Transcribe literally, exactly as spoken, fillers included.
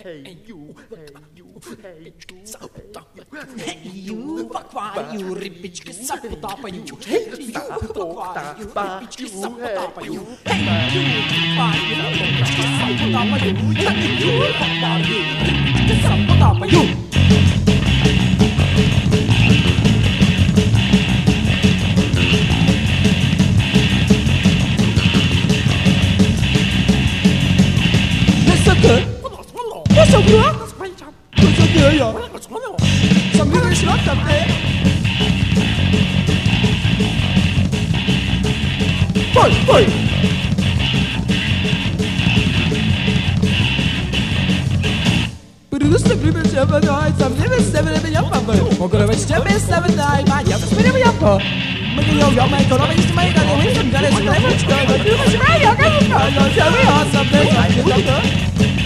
Hey you, hey you, hey you, Hey you, bakwa you, ripichka saputapa you. Hey you, bakwa you, ripichka saputapa you. Hey you, bakwa you, ripichka saputapa you. Hey you, bakwa you, ripichka saputapa you. That's so good. That's so good. That's so good, ja. Som vi vil slå dem af. Hold, hold. But the people never die. Some never seven ever young papa. Or gonna be seven seven die. My young spin ever young papa. Making your young man economics to make any wisdom. Got his leverage. Got his leverage. Got his leverage. Got his leverage.